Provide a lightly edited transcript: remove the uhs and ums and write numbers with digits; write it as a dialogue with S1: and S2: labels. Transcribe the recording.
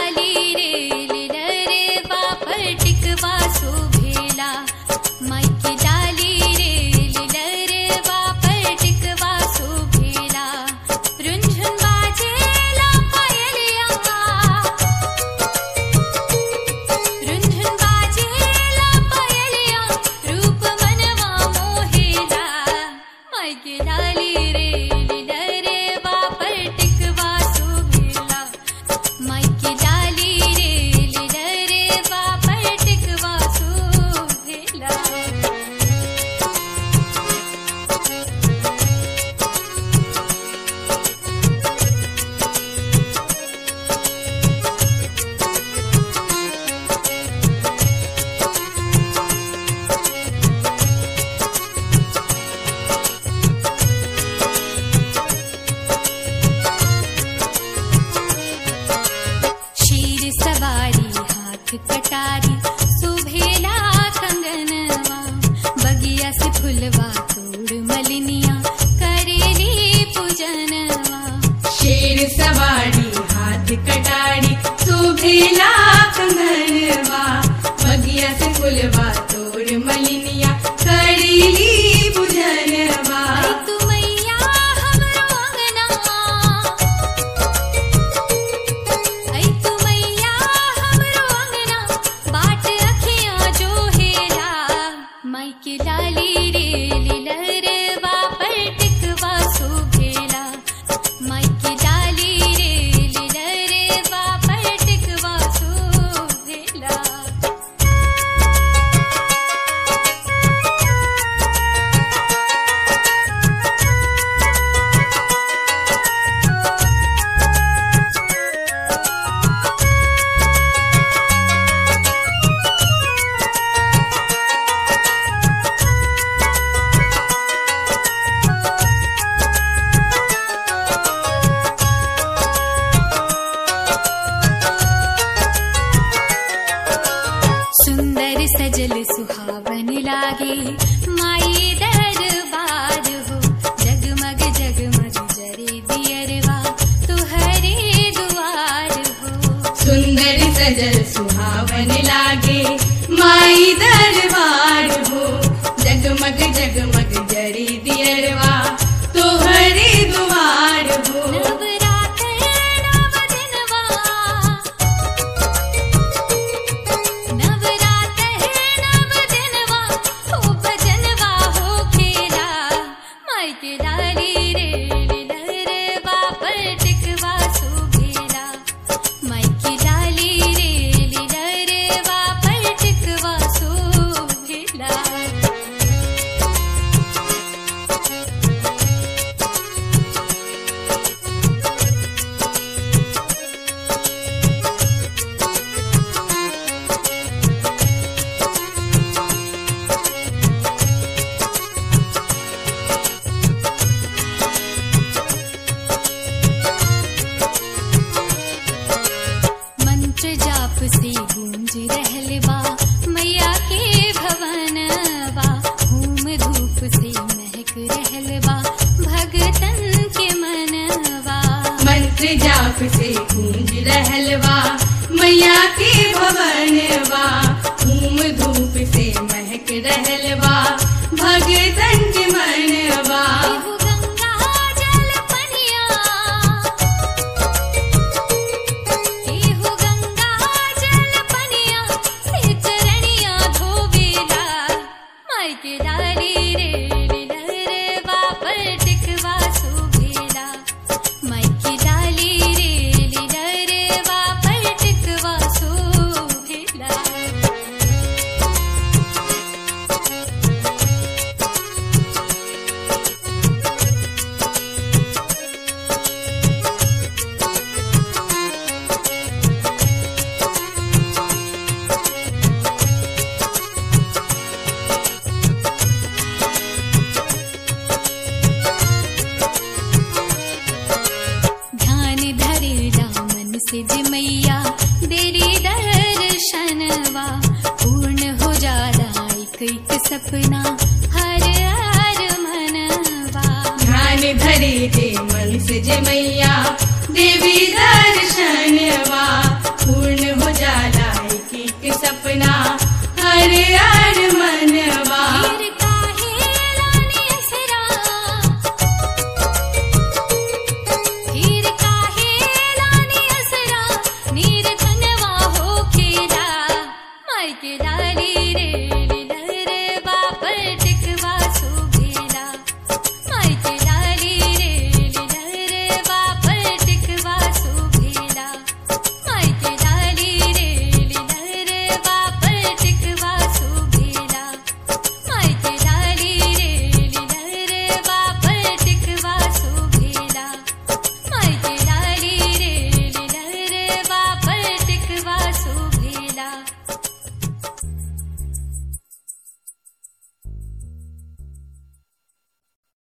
S1: कटारी सुभेला कंगनवा बगिया से फुलवा तोड़ मलिनिया करेली पूजनवा।
S2: शेर सवारी हाथ कटारी सुभेला कंगनवा बगिया से फुलवा तोड़ मलिनिया करेली पूजनवा।
S1: सजल सुहावन लागे माई दरबार हो जगमग जगमग जरे दियरवा तुहरे दुआर हो।
S2: सुंदर सजल सुहावन लागे माई दरबार हो जगमग जगमग जरे दियरवा तुहरे दुआर हो।
S1: से गूंज रहलवा मैया के भवनवा धूम धूप से महक रहलवा भगतन के मनवा।
S2: मंत्र जाप से गूंज रहलवा मैया के भवनवा धूम धूप से महक रहलवा भगतन के मनवा।
S1: मैया तेरी दर्शनवा पूर्ण हो जाला एक एक सपना हर हर मनवा।
S2: ध्यान धरे दे मन से जे मैया देवी दर्शनवा